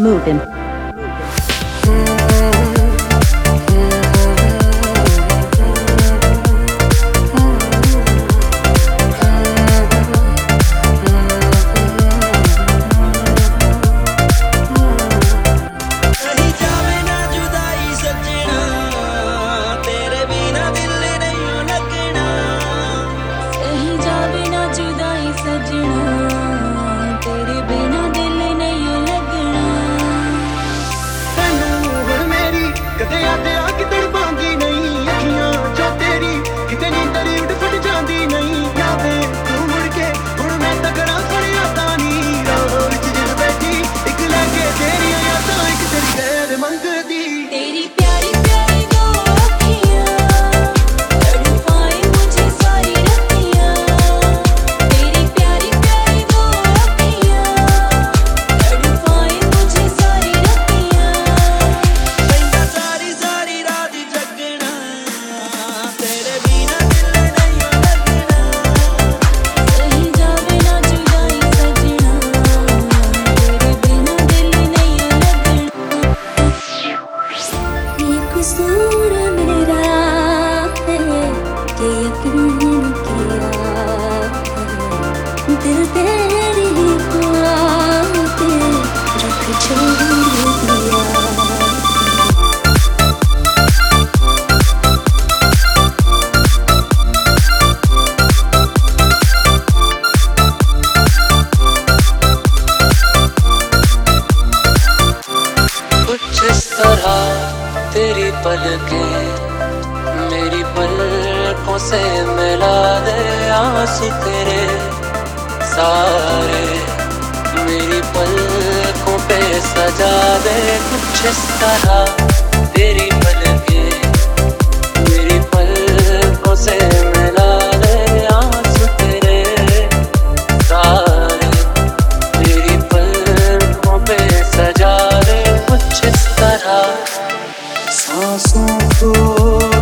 moving. दिल तेरी बातें रख छोड़ दिया। कुछ इस तरह तेरी पलकें मेरी पलकों से मिला दे, आंसू तेरे सारे मेरी पलकों पे सजा दे। कुछ इस तरह तेरी पलकें मेरी पलकों से मिला दे, आंसू तेरे सारे मेरी पलकों पे सजा दे। कुछ इस तरह सांसों को